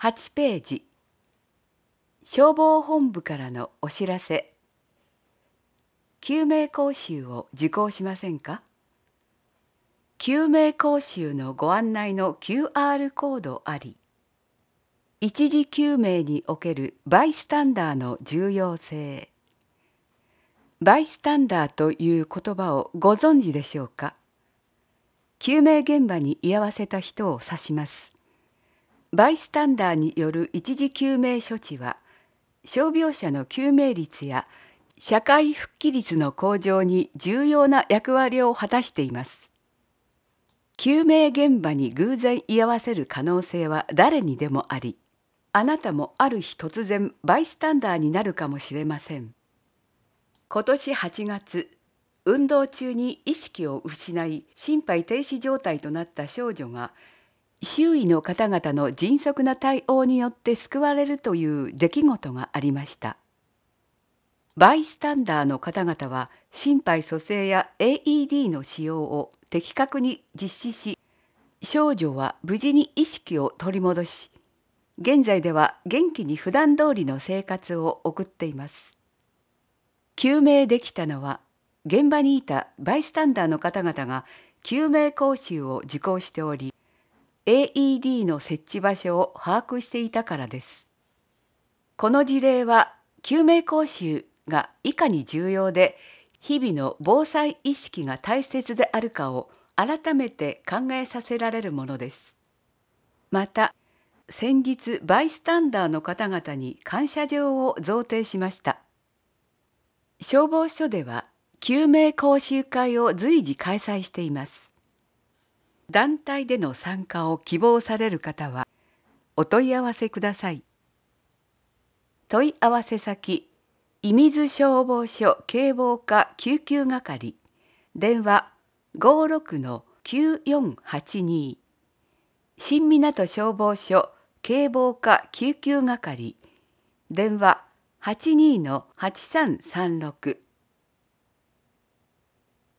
8ページ、消防本部からのお知らせ。救命講習を受講しませんか？救命講習のご案内の QR コードあり。一時救命におけるバイスタンダーの重要性。バイスタンダーという言葉をご存知でしょうか？救命現場に居合わせた人を指します。バイスタンダーによる一時救命処置は、傷病者の救命率や社会復帰率の向上に重要な役割を果たしています。救命現場に偶然居合わせる可能性は誰にでもあり、あなたもある日突然バイスタンダーになるかもしれません。今年8月、運動中に意識を失い心肺停止状態となった少女が、周囲の方々の迅速な対応によって救われるという出来事がありました。バイスタンダーの方々は心肺蘇生や AED の使用を的確に実施し、少女は無事に意識を取り戻し、現在では元気に普段通りの生活を送っています。救命できたのは、現場にいたバイスタンダーの方々が救命講習を受講しており、AED の設置場所を把握していたからです。この事例は、救命講習がいかに重要で、日々の防災意識が大切であるかを改めて考えさせられるものです。また、先日バイスタンダーの方々に感謝状を贈呈しました。消防署では救命講習会を随時開催しています。団体での参加を希望される方はお問い合わせください。問い合わせ先、射水消防署警防課救急係、電話56-9482、新湊消防署警防課救急係、電話82-8336